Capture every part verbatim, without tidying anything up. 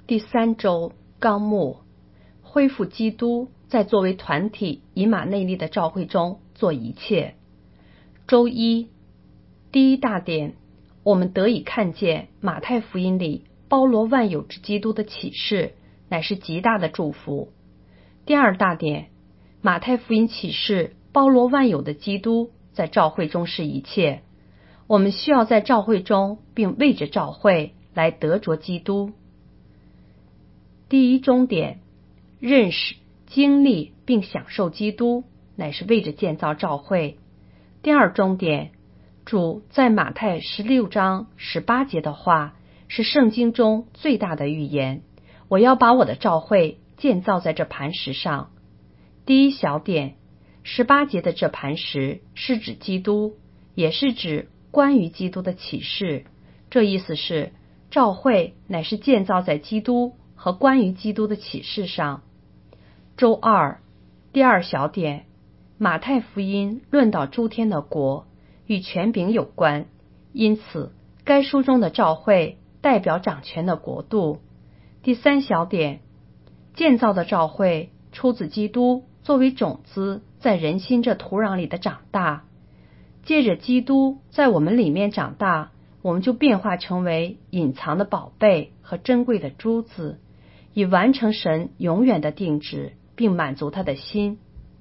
第三周纲目：恢复基督在作为团体以马内利的召会中做一切。周一，第一大点，我们得以看见马太福音里包罗万有之基督的启示，乃是极大的祝福。第二大点，马太福音启示包罗万有的基督在召会中是一切。我们需要在召会中并为着召会来得着基督。第一中点，认识、经历并享受基督，乃是为着建造召会。第二中点，主在马太十六章十八节的话是圣经中最大的预言，我要把我的召会建造在这磐石上。第一小点，十八节的这磐石是指基督，也是指关于基督的启示。这意思是召会乃是建造在基督和关于基督的启示上。周二，第二小点，马太福音论到诸天的国与权柄有关，因此该书中的召会代表掌权的国度。第三小点，建造的召会出自基督作为种子在人心这土壤里的长大，借着基督在我们里面长大，我们就变化成为隐藏的宝贝和珍贵的珠子，以完成神永远的定旨，并满足他的心。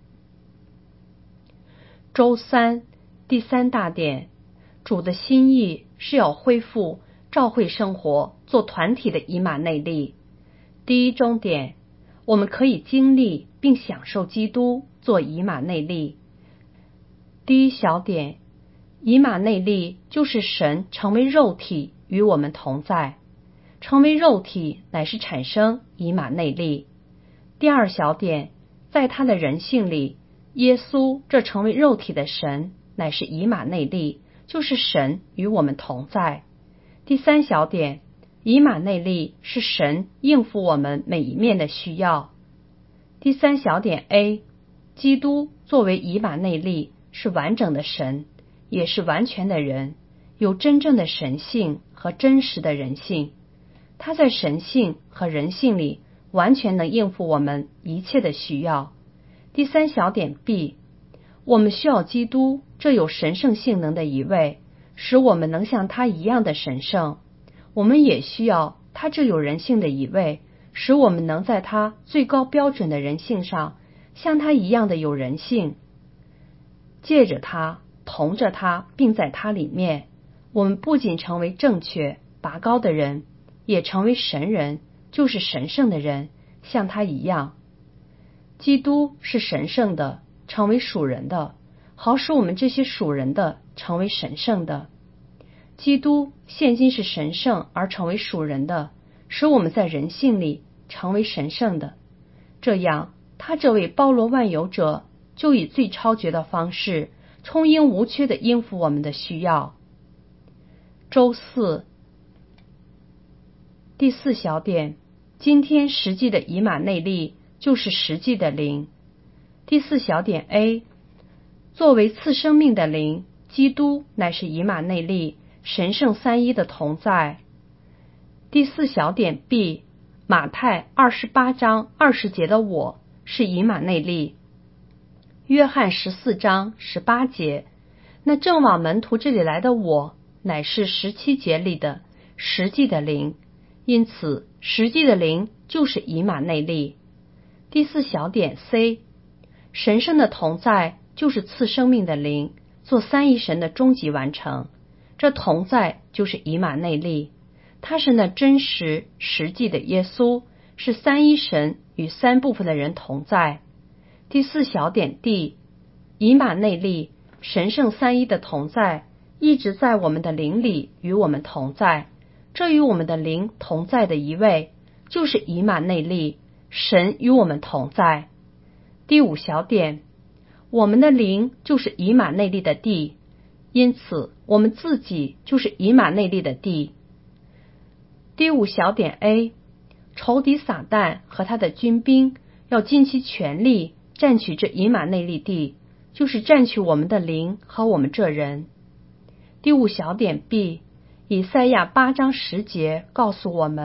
周三，第三大点，主的心意是要恢复召会生活做团体的以马内利。第一中点，我们可以经历并享受基督做以马内利。第一小点，以马内利就是神成为肉体与我们同在，成为肉体乃是产生以马内利。第二小点，在他的人性里，耶稣这成为肉体的神乃是以马内利，就是神与我们同在。第三小点，以马内利是神应付我们每一面的需要。第三小点 A， 基督作为以马内利是完整的神，也是完全的人，有真正的神性和真实的人性。他在神性和人性里完全能应付我们一切的需要。第三小点 B， 我们需要基督这有神圣性能的一位，使我们能像他一样的神圣。我们也需要他这有人性的一位，使我们能在他最高标准的人性上像他一样的有人性。借着他，同着他，并在他里面，我们不仅成为正确拔高的人，也成为神人，就是神圣的人，像他一样。基督是神圣的，成为属人的，好使我们这些属人的成为神圣的。基督现今是神圣而成为属人的，使我们在人性里成为神圣的。这样，他这位包罗万有者就以最超绝的方式充盈无缺的应付我们的需要。周四，第四小点，今天实际的以马内利就是实际的灵。第四小点 A， 作为赐生命的灵，基督乃是以马内利神圣三一的同在。第四小点 B， 马太二十八章二十节的我是以马内利。约翰十四章十八节，那正往门徒这里来的我乃是十七节里的实际的灵，因此实际的灵就是以马内利。第四小点 C， 神圣的同在就是赐生命的灵，做三一神的终极完成。这同在就是以马内利，他是那真实实际的耶稣，是三一神与三部分的人同在。第四小点 D， 以马内利神圣三一的同在一直在我们的灵里与我们同在，这与我们的灵同在的一位就是以马内利，神与我们同在。第五小点，我们的灵就是以马内利的地，因此我们自己就是以马内利的地。第五小点 A， 仇敌撒旦和他的军兵要尽其全力占取这以马内利地，就是占取我们的灵和我们这人。第五小点 B， 以赛亚八章十节告诉我们，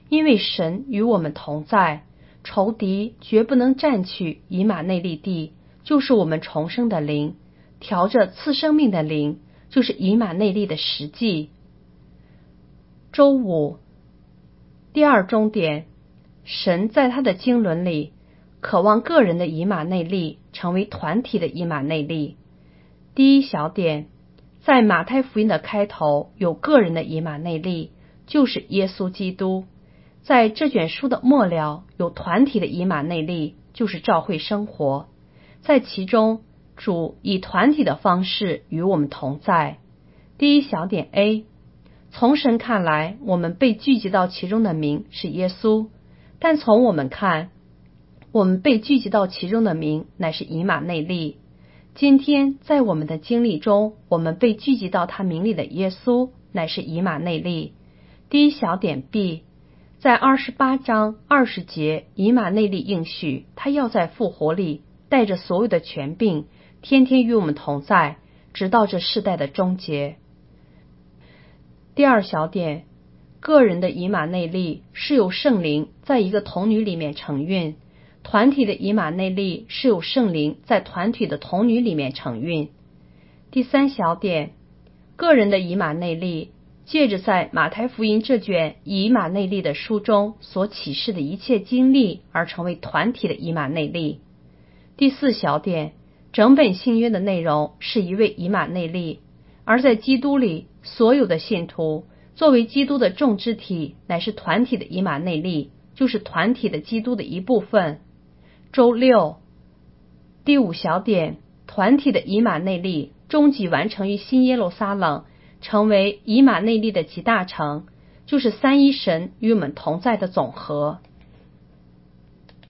因为神与我们同在，仇敌绝不能占据以马内利地，就是我们重生的灵，调着赐生命的灵，就是以马内利的实际。周五，第二中点，神在他的经纶里渴望个人的以马内利成为团体的以马内利。第一小点，在马太福音的开头有个人的以马内利，就是耶稣基督。在这卷书的末了有团体的以马内利，就是教会生活。在其中，主以团体的方式与我们同在。第一小点 A， 从神看来，我们被聚集到其中的名是耶稣，但从我们看，我们被聚集到其中的名乃是以马内利。今天在我们的经历中，我们被聚集到他名里的耶稣乃是以马内利。第一小点 B， 在二十八章二十节，以马内利应许他要在复活里带着所有的权柄，天天与我们同在，直到这世代的终结。第二小点，个人的以马内利是由圣灵在一个童女里面承运，团体的以马内利是由圣灵在团体的童女里面承运。第三小点，个人的以马内利借着在马太福音这卷以马内利的书中所启示的一切经历而成为团体的以马内利。第四小点，整本新约的内容是一位以马内利，而在基督里所有的信徒作为基督的众肢体乃是团体的以马内利，就是团体的基督的一部分。周六，第五小点，团体的以马内利终极完成于新耶路撒冷，成为以马内利的集大成，就是三一神与我们同在的总和。